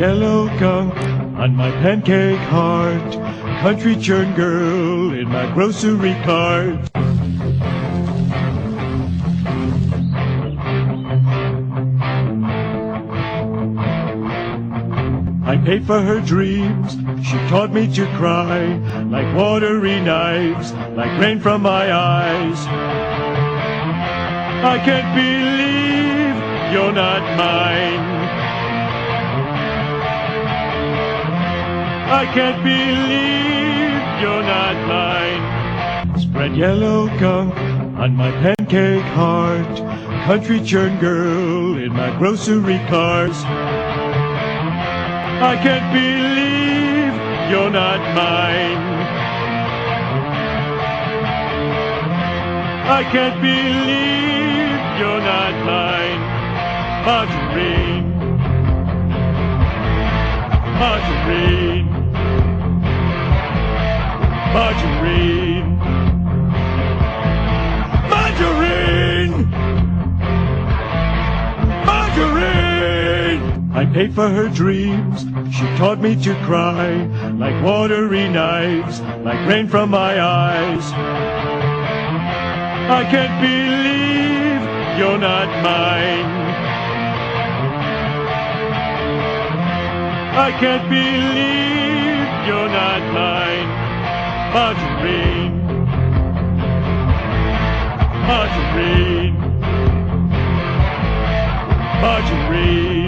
yellow gunk on my pancake heart, country churn girl in my grocery cart. I paid for her dreams, she taught me to cry, like watery knives, like rain from my eyes. I can't believe you're not mine. I can't believe you're not mine. Spread yellow gunk on my pancake heart, country churn girl in my grocery cart. I can't believe you're not mine. I can't believe you're not mine. Margarine, margarine, margarine, margarine, margarine. I paid for her dreams, she taught me to cry, like watery knives, like rain from my eyes. I can't believe you're not mine. I can't believe you're not mine. Margarine, margarine, margarine.